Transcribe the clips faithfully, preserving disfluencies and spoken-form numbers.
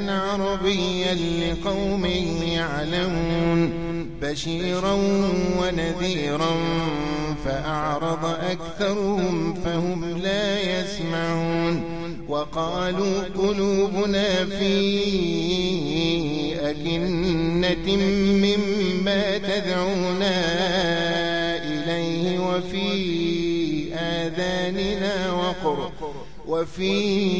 عربيا لقوم يعلمون بشيرا ونذيرا فأعرض أكثرهم فهم لا يسمعون وقالوا قلوبنا في أكنة مما تدعونا إليه وفي آذاننا وقر وفي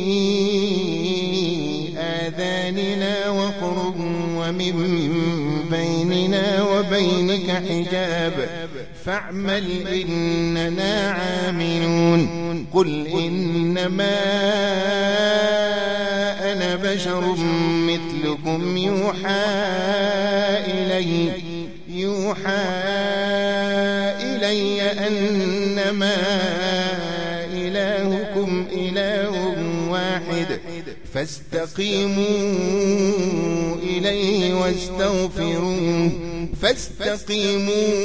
آذاننا وقر ومن بيننا وبينك حجاب فاعمل إننا عاملون قل إنما أنا بشر مثلكم يوحى إلي يوحى إلي أنما إلهكم إله واحد فاستقيموا إليه واستغفروه فاستقيموا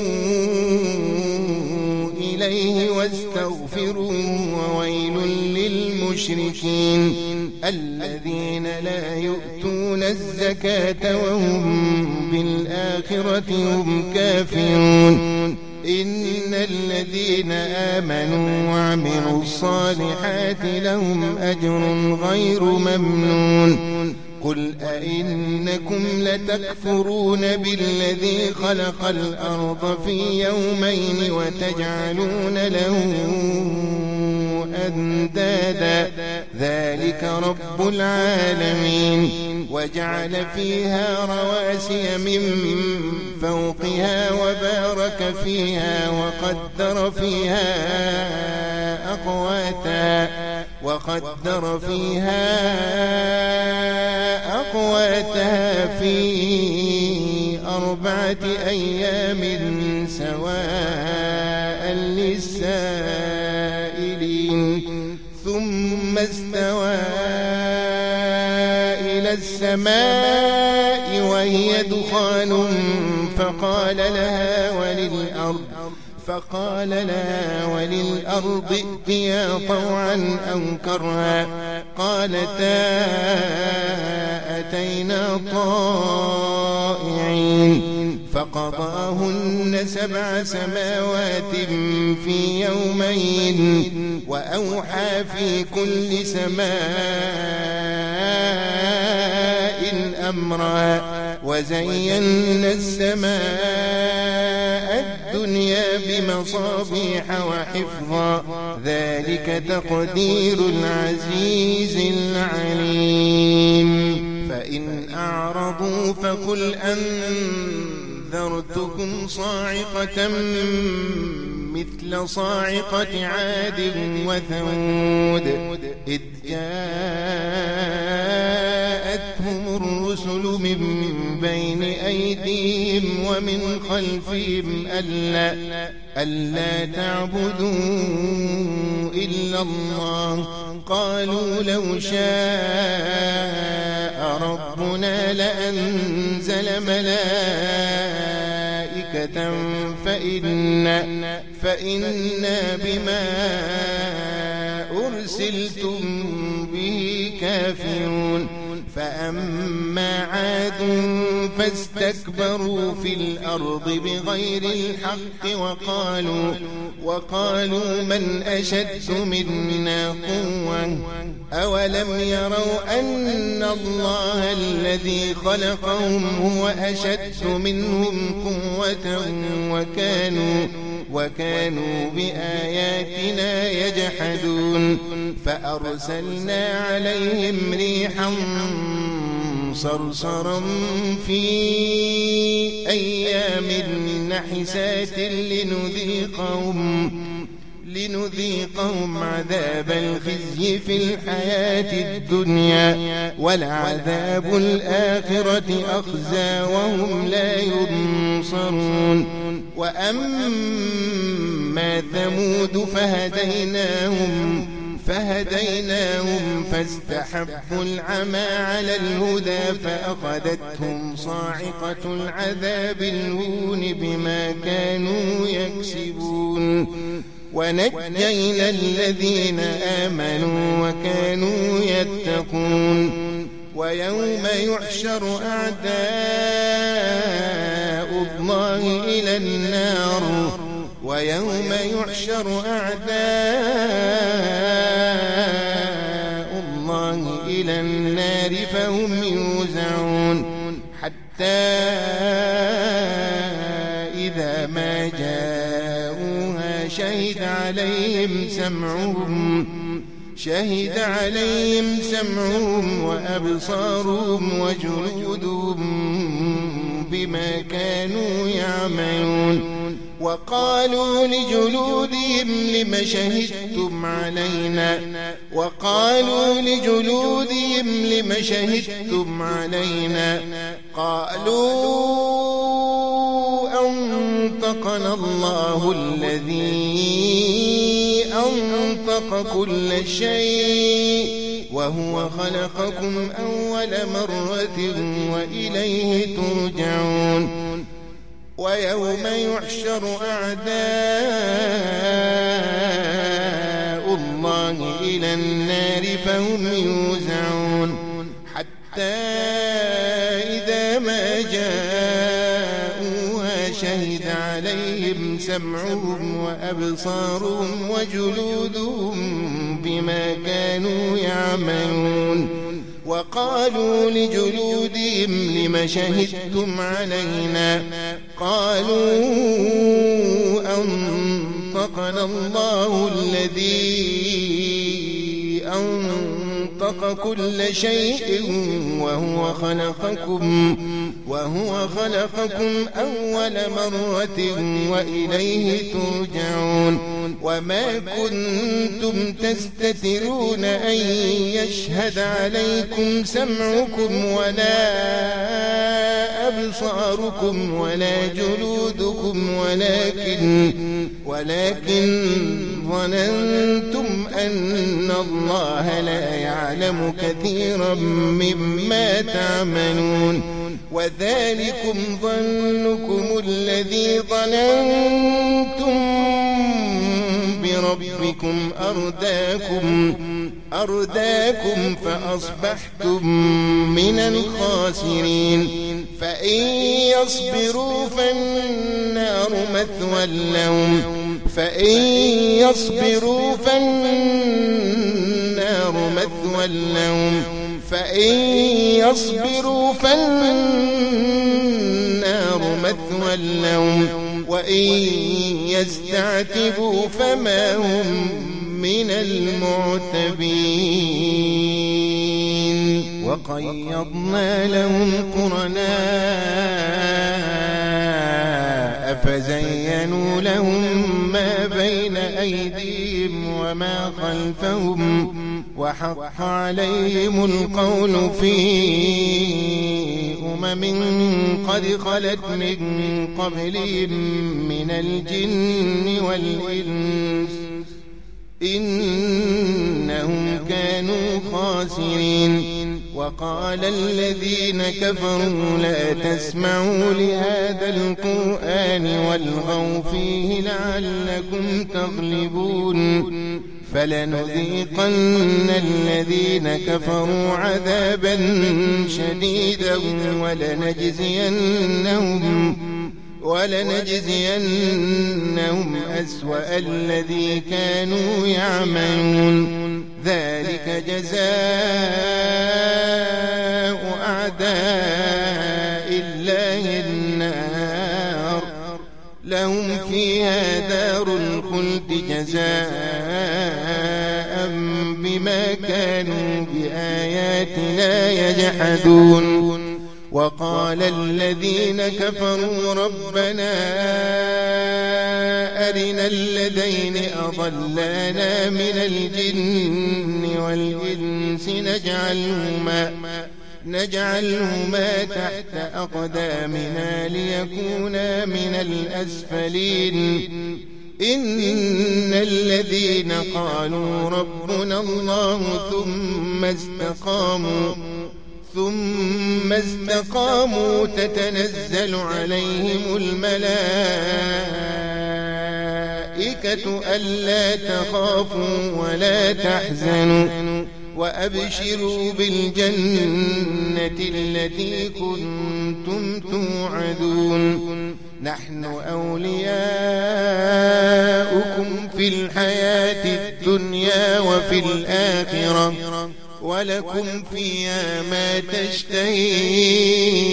إليه واستغفروه وويل للمشركين الذين لا يؤتون الزكاة وهم بالآخرة هم كافرون إن الذين آمنوا وعملوا الصالحات لهم أجر غير ممنون قل أئنكم لتكفرون بالذي خلق الأرض في يومين وتجعلون له أندادا ذلك رب العالمين وجعل فيها رواسي من فوقها وبارك فيها وقدر فيها أقواتها وقدر فيها أقواتها في أربعة أيام سواء للسائلين ثم استوى إلى السماء وهي دخان فقال لها وللأرض فقال لها وللأرض ائتيا طوعا أو كرها قالتا أتينا طائعين فقضاهن سبع سماوات في يومين وأوحى في كل سماء أمرا وزينا السماء الدنيا بمصابيح وحفظا ذلك تقدير العزيز العليم فإن أعرضوا فقل أنذرتكم صاعقة مثل صاعقة عاد وثمود إذ جاءتهم الرسل من بين أيديهم ومن خلفهم ألا, ألا تعبدوا إلا الله قالوا لو شاء ربنا لأنزل ملائكة فإنا, فإنا بما أرسلتم به كافرون فأما عاد فاستكبروا في الأرض بغير الحق وقالوا, وقالوا من أشد منا قوة أولم يروا أن الله الذي خلقهم هو أشد منهم قوة وكانوا وكانوا بآياتنا يجحدون فأرسلنا عليهم ريحا صرصرا في أيام نحسات لنذيقهم لنذيقهم عذاب الخزي في الحياة الدنيا ولعذاب الآخرة أخزى وهم لا ينصرون وأما ثمود فهديناهم فهديناهم فاستحبوا العمى على الهدى فأخذتهم صاعقة العذاب الهون بما كانوا يكسبون ونجينا الذين آمنوا وكانوا يتقون ويوم يحشر أعداء الله إلى النار ويوم يحشر أعداء الله إلى النار فهم يوزعون حتى إذا ما جاءوها شهد عليهم سمعهم شهد عليهم سمعهم وأبصارهم وجلودهم بما كانوا يعملون وقالوا لجلودهم لم شهدتم علينا وقالوا لجلودهم لم شهدتم علينا قالوا أنطقنا الله الذي أنطق كل شيء وهو خلقكم أول مرة وإليه ترجعون ويوم يحشر أعداء الله إلى النار فهم يوزعون حتى إذا ما جاءوها شهد عليهم سمعهم وأبصارهم وجلودهم بما كانوا يعملون وقالوا لجلودهم لم شهدتم علينا قالوا أنطقنا الله الذي أنطق كل شيء وهو خلقكم وهو خلقكم أول مرة وإليه ترجعون وما كنتم تستترون أن يشهد عليكم سمعكم ولا أبصاركم ولا جلودكم ولكن ولكن ظننتم أن الله لا يعلم كثيرا مما تعملون وذلكم ظنكم الذي ظننتم بربكم أرداكم أرداكم فأصبحتم من الخاسرين فإن يصبروا فالنار مثوى لهم فإن يصبروا فالنار مثوى لهم فإن يصبروا فالنار مثوى لهم وإن يستعتبوا فما هم من المعتبين وقيضنا لهم قرناء فزينوا لهم ما بين أيديهم وما خلفهم وحق عليهم القول في أمم قد خلت من قبلهم من الجن والإنس إنهم كانوا خاسرين وقال الذين كفروا لا تسمعوا لهذا القرآن والغوا فيه لعلكم تغلبون فلنذيقن الذين كفروا عذابا شديدا ولنجزينهم ولنجزينهم أسوأ الذي كانوا يعملون ذلك جزاء أعداء الله النار لهم فيها دار الخلد جزاء بما كانوا بآياتنا يجحدون وقال الذين كفروا ربنا أرنا الذين أضلانا من الجن والإنس نجعلهما نجعلهما تحت أقدامنا ليكونا من الأسفلين إن الذين قالوا ربنا الله ثم استقاموا ثم استقاموا تتنزل عليهم الملائكة ألا تخافوا ولا تحزنوا وأبشروا بالجنة التي كنتم توعدون نحن أولياؤكم في الحياة الدنيا وفي الآخرة ولكم فيها ما تشتهي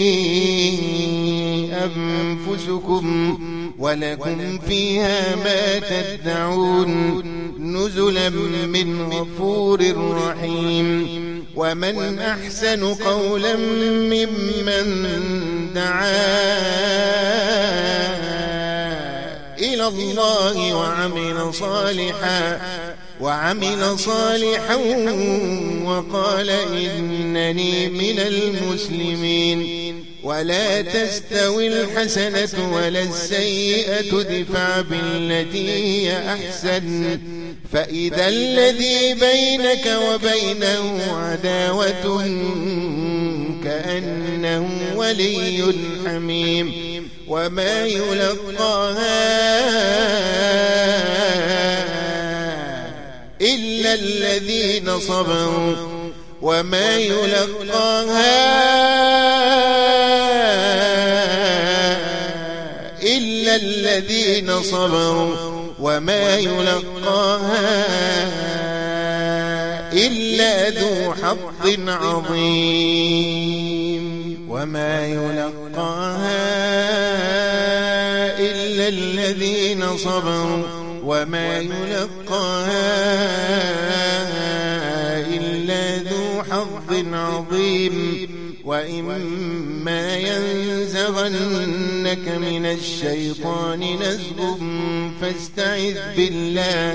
أنفسكم ولكم فيها ما تدعون نزلا من غفور رحيم ومن أحسن قولا ممن دعا إلى الله وعمل صالحا وعمل صالحا وقال إنني من المسلمين ولا تستوي الحسنة ولا السيئة ادفع بالتي هي أحسن فإذا الذي بينك وبينه عداوة كأنه ولي حميم وما يلقاها إلا الذين صبروا وما يلقاها إلا الذين صبروا وما يلقاها إلا ذو حظ عظيم وما يلقاها إلا الذين صبروا وما يلقاها إلا ذو حظ عظيم وإما ينزغنك من الشيطان نزغ فاستعذ بالله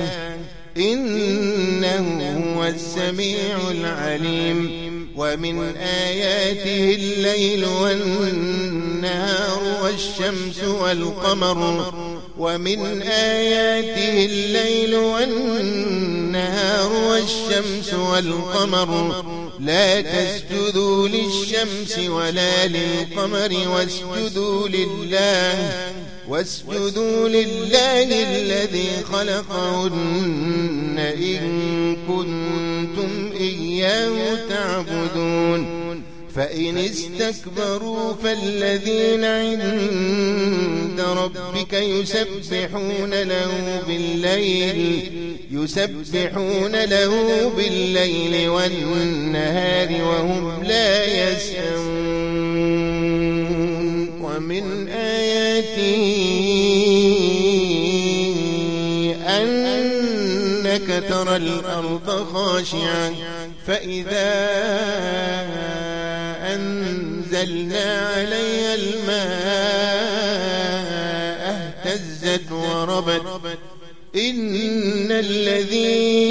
إنه هو السميع العليم ومن آياته الليل والنهار والشمس والقمر ومن آياته الليل والنهار والشمس والقمر لا تسجدوا للشمس ولا للقمر واسجدوا لله واسجدوا لله الذي خلقهن إن كنتم إياه تعبدون فإن استكبروا فالذين عند ربك يسبحون له بالليل يسبحون له بالليل والنهار وهم لا يسأمون ومن آياته أنك ترى الأرض خاشعة فإذا أنزلنا عليها الماء اهتزت وربت إن الذي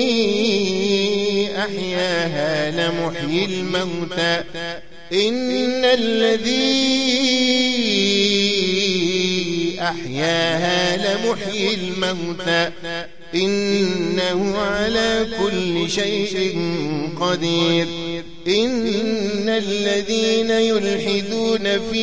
أحياها لمحيي الموتى إن الذي أحياها لمحيي الموتى إنه على كل شيء قدير إن الذين يلحدون في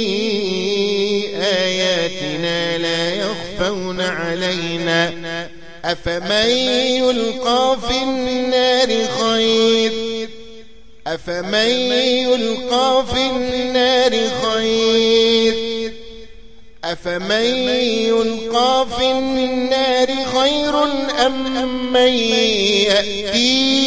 آياتنا لا يخفون علينا أفمن يلقى في النار خير أفمن يلقى في النار خير أفمن يلقى في النار خير أم من يأتي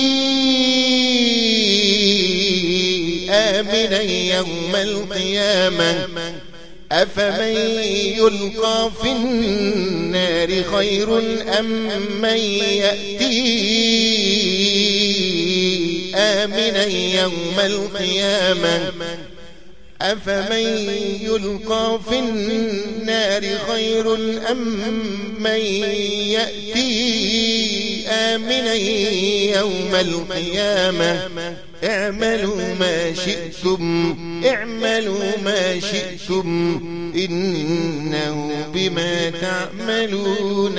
آمنا يوم القيامة أفمن يلقى في النار خير أم من يأتي آمنا يوم القيامة أفمن يلقى في النار خير أم من يأتي آمنا يوم القيامة اعملوا ما شئتم اعملوا ما شئتم إنه بما تعملون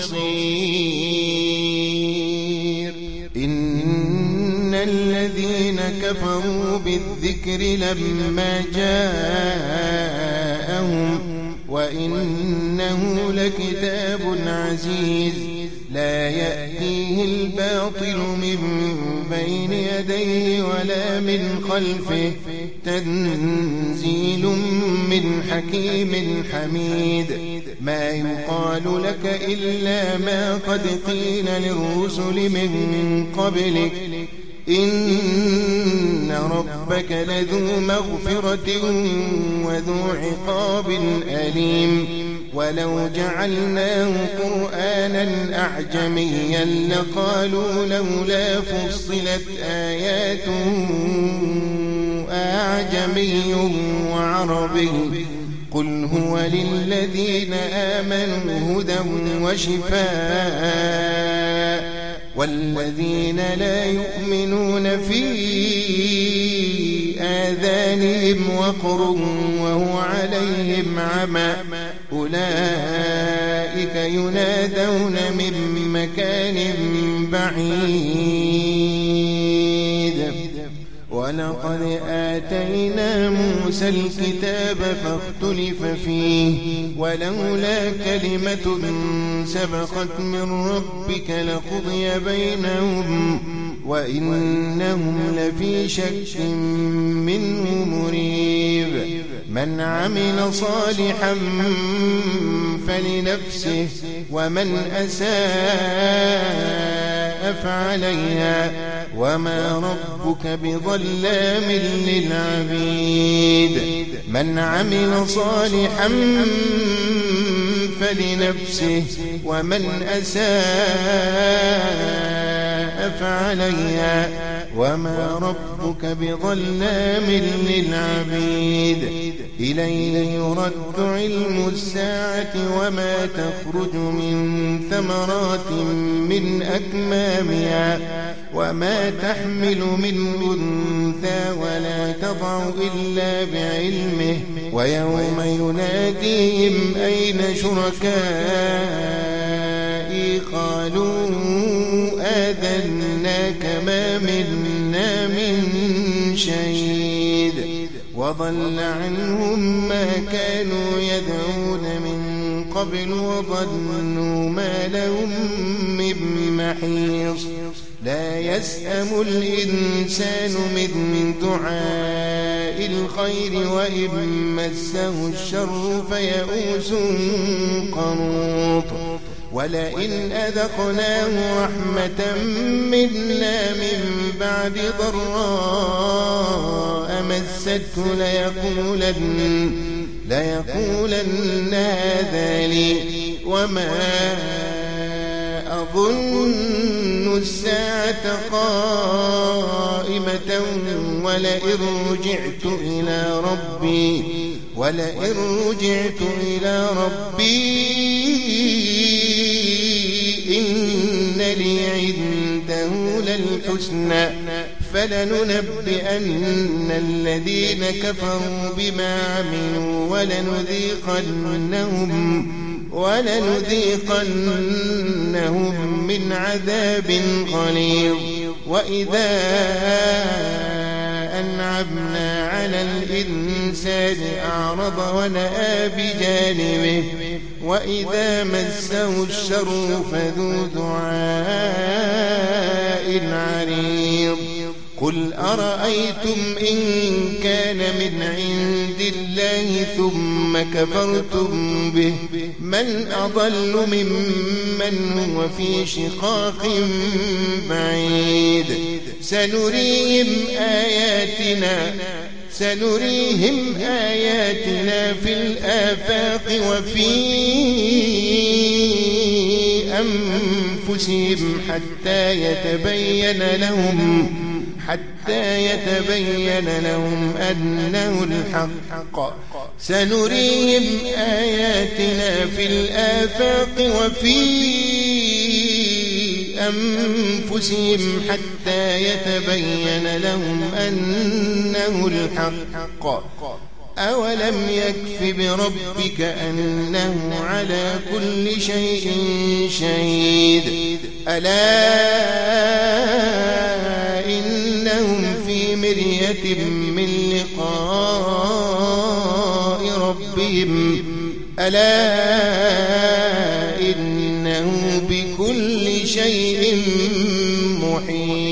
بصير إن الذين كفروا بالذكر لما جاءهم وإنه لكتاب عزيز لا يأتيه الباطل من بين بين يديه ولا من خلفه تنزيل من حكيم حميد ما يقال لك إلا ما قد قيل للرسل من قبلك إن ربك لذو مغفرة وذو عقاب أليم ولو جعلناه قرآنا أعجميا لقالوا لولا فصلت آياته أعجمي وعربي قل هو للذين آمنوا هدى وشفاء والذين لا يؤمنون في آذانهم وقر وهو عليهم عمى أولئك ينادون من مكان بعيد ولقد آتينا موسى الكتاب فاختلف فيه ولولا كلمة سبقت من ربك لقضي بينهم وإنهم لفي شك منه مريب من عمل صالحا فلنفسه ومن أساء فعليها وما ربك بظلام للعبيد من عمل صالحا فلنفسه ومن أساء فعليها وما ربك بظلام للعبيد إليه يرد علم الساعة وما تخرج من ثمرات من أكمامها وما تحمل من أنثى ولا تضع إلا بعلمه ويوم يناديهم أين شركائي قالوا آذناك ما منا من شهيد وضل عنهم ما كانوا يدعون من قبل وظنوا ما لهم من محيص لا يسأم الإنسان من دعاء الخير وإن مسه الشر فيئوس قنوط ولئن أذقناه رحمة منا من بعد ضراء مسته ليقولن, ليقولن هذا لي وما أظن الساعة قائمة ولئن رجعت إلى ربي ولئن رجعت إلى ربي إن لي عنده للحسنى فلننبئن الذين كفروا بما عملوا ولنذيقنهم ولنذيقنهم من عذاب غليظ وإذا أنعمنا على الإنسان أعرض ونأى بجانبه وإذا مسه الشر فذو دعاء عريض قل أرأيتم إن كان من عند الله ثم كفرتم به من أضل ممن هو في شقاق بعيد سنريهم آياتنا سنريهم آياتنا في الآفاق وفي أنفسهم حتى يتبين لهم حتى يتبين لهم أنه الحق سنريهم آياتنا في الآفاق وفي أنفسهم حتى يتبين لهم أنه الحق أولم يكف بربك أنه على كل شيء شهيد ألا إنهم في مرية من لقاء ربهم ألا إنه بكل شيء محيط